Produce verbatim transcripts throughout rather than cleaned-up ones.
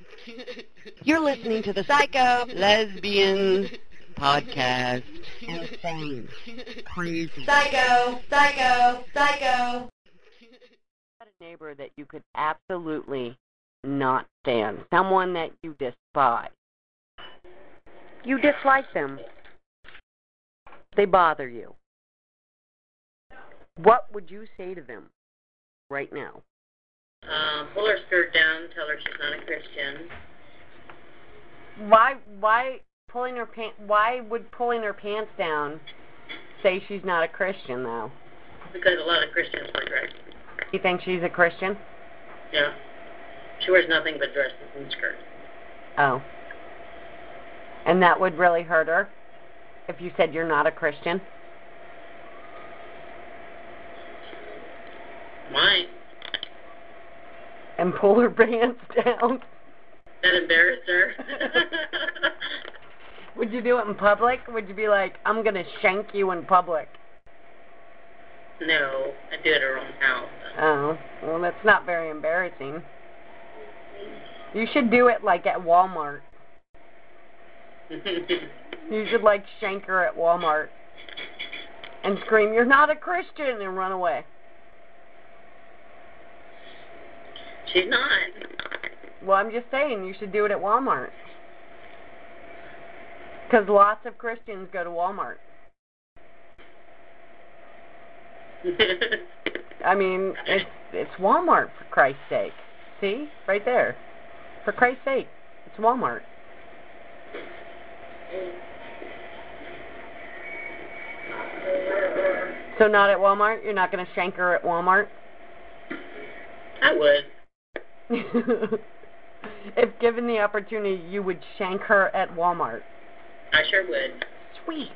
You're listening to the Psycho Lesbian Podcast. Insane. Crazy. Psycho, psycho, psycho. Got a neighbor that you could absolutely not stand. Someone that you despise. You dislike them. They bother you. What would you say to them right now? Um, pull her skirt down, tell her she's not a Christian. Why? Why pulling her pants? Why would pulling her pants down say she's not a Christian though? Because a lot of Christians wear dresses. You think she's a Christian? Yeah. She wears nothing but dresses and skirts. Oh. And that would really hurt her if you said you're not a Christian? Might. And pull her pants down? That embarrassed her. Would you do it in public? Would you be like, I'm going to shank you in public? No, I do it at her own house. Oh, well, that's not very embarrassing. You should do it, like, at Walmart. You should, like, shank her at Walmart and scream, you're not a Christian, and run away. She's not. Well, I'm just saying, you should do it at Walmart. Because lots of Christians go to Walmart. I mean, it's it's Walmart, for Christ's sake. See? Right there. For Christ's sake, it's Walmart. So not at Walmart? You're not going to shank her at Walmart? I would. If given the opportunity, you would shank her at Walmart. I sure would. Sweet.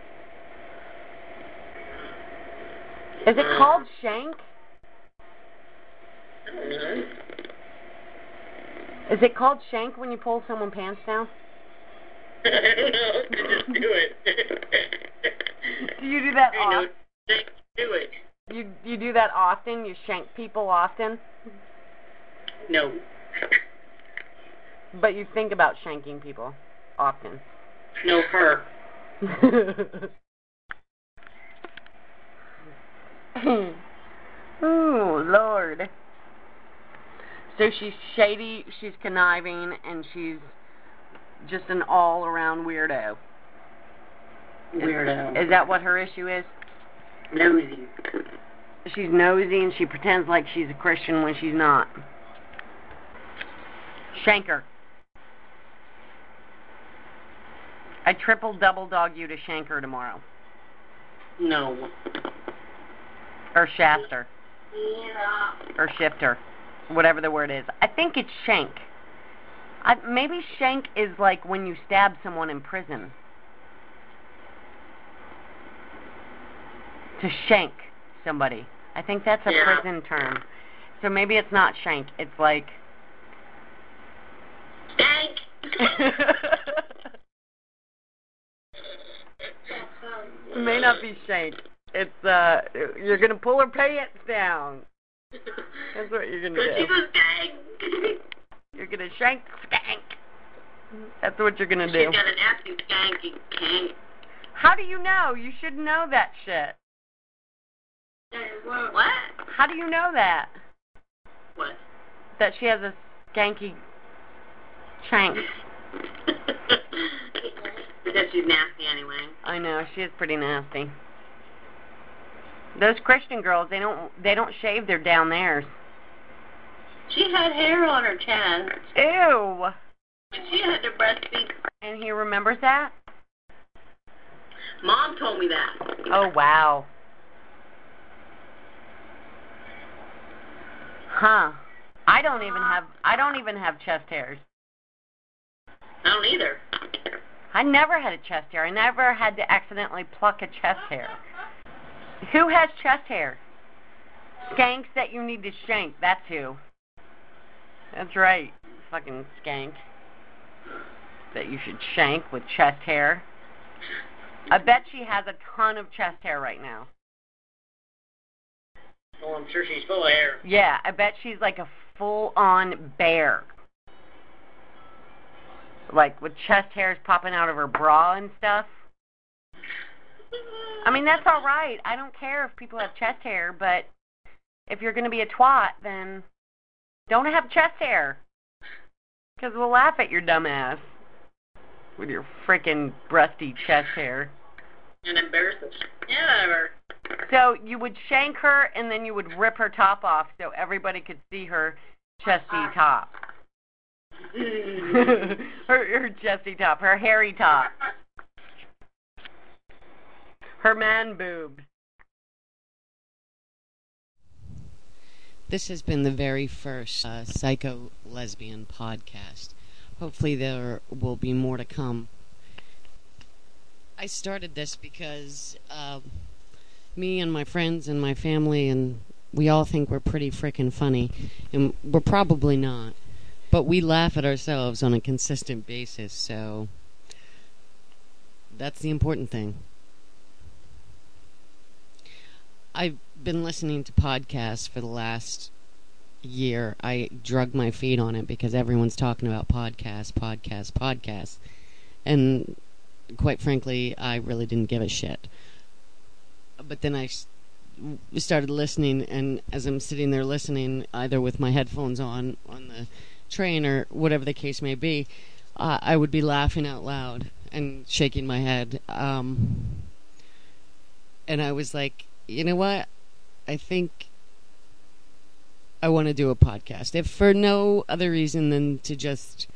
Is it called shank? I don't know. Is it called shank when you pull someone's pants down? I don't know. Just do it. Do you do that I often? know. Just do it. You you do that often? You shank people often? No. But you think about shanking people often. No, her. Oh, Lord. So she's shady, she's conniving, and she's just an all-around weirdo. Weirdo. Is, is that what her issue is? Nosy. She's nosy and she pretends like she's a Christian when she's not. Shank her. I triple double dog you to shank her tomorrow. No. Or shaft her. Yeah. Or shift her. Whatever the word is. I think it's shank. I, maybe shank is like when you stab someone in prison. To shank somebody. I think that's a yeah. prison term. So maybe it's not shank. It's like... Shank! It may not be shank. It's, uh, you're going to pull her pants down. That's what you're going to do. She's a skank. You're going to shank skank. That's what you're going to do. She's got an nasty skanky skank. How do you know? You should know that shit. What? How do you know that? What? That she has a skanky shank. Because she's nasty anyway. I know, she is pretty nasty. Those Christian girls, they don't they don't shave their down theirs. She had hair on her chest. Ew. She had to breastfeed. And he remembers that? Mom told me that. Oh, wow. Huh. I don't even have I don't even have chest hairs. I don't either. I never had a chest hair. I never had to accidentally pluck a chest hair. Who has chest hair? Skanks that you need to shank. That's who. That's right. Fucking skank. That you should shank with chest hair. I bet she has a ton of chest hair right now. Oh, I'm sure she's full of hair. Yeah, I bet she's like a full-on bear. like with chest hairs popping out of her bra and stuff. I mean, that's all right. I don't care if people have chest hair, but if you're going to be a twat, then don't have chest hair. Because we'll laugh at your dumb ass with your freaking breasty chest hair. And embarrass us. Yeah, whatever. So you would shank her, and then you would rip her top off so everybody could see her chesty top. her, her chesty top, her hairy top. Her man boob. This has been the very first uh, Psycho Lesbian podcast. Hopefully there will be more to come. I started this because uh, me and my friends and my family, and we all think we're pretty frickin' funny, and we're probably not. But we laugh at ourselves on a consistent basis, so that's the important thing. I've been listening to podcasts for the last year. I drug my feet on it because everyone's talking about podcasts, podcasts, podcasts. And quite frankly, I really didn't give a shit. But then I started listening, and as I'm sitting there listening, either with my headphones on, on the train or whatever the case may be, uh, I would be laughing out loud and shaking my head. Um, and I was like, you know what? I think I want to do a podcast. If for no other reason than to just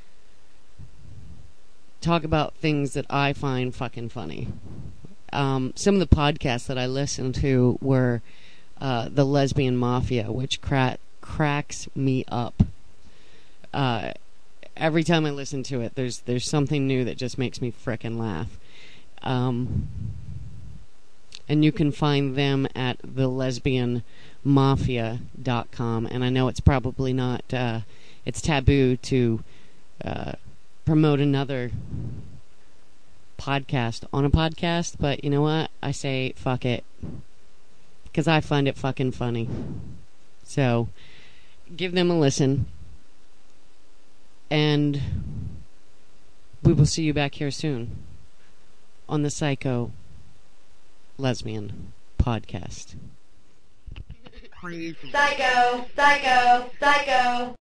talk about things that I find fucking funny. Um, some of the podcasts that I listened to were uh, The Lesbian Mafia, which cra- cracks me up. Uh, every time I listen to it, there's there's something new that just makes me frickin' laugh. Um... And you can find them at the lesbian mafia dot com. And I know it's probably not, uh, it's taboo to uh, promote another podcast on a podcast, but you know what? I say fuck it. Because I find it fucking funny. So, give them a listen. And we will see you back here soon on the Psycho Lesbian podcast. Psycho, psycho, psycho.